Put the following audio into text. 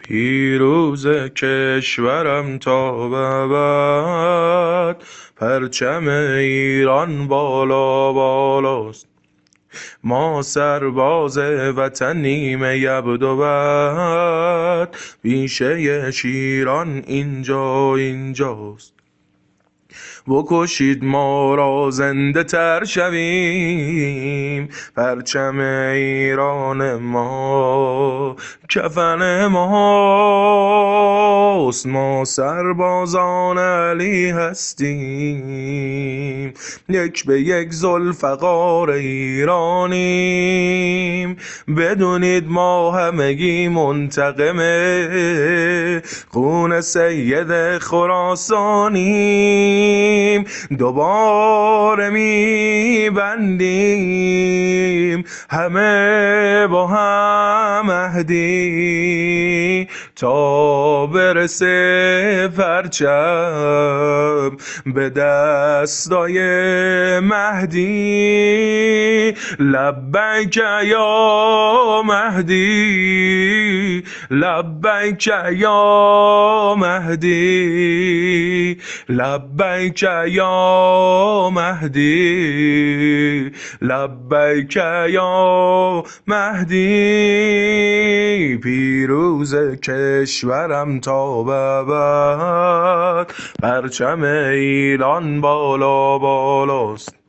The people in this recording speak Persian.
پیروز کشورم تا ابد، پرچم ایران بالا بالاست. ما سرباز وطنیم یبدوبد، بیشه شیران اینجاست. بکشید ما را زنده تر شویم، پرچم ایران ما کفن ماست. ما سربازان علی هستیم، یک به یک ذوالفقار ایرانیم. بدونید ما همگی منتقم خون سید خراسانیم. دوباره میبندیم همه با هم عهدی، تا برسه پرچم به دستای مهدی. لبیک یا مهدی، لبیک یا مهدی، لبیک یا مهدی، لبیک یا مهدی. پیروز کشورم تا ابد، پرچم ایران بالا بالاست.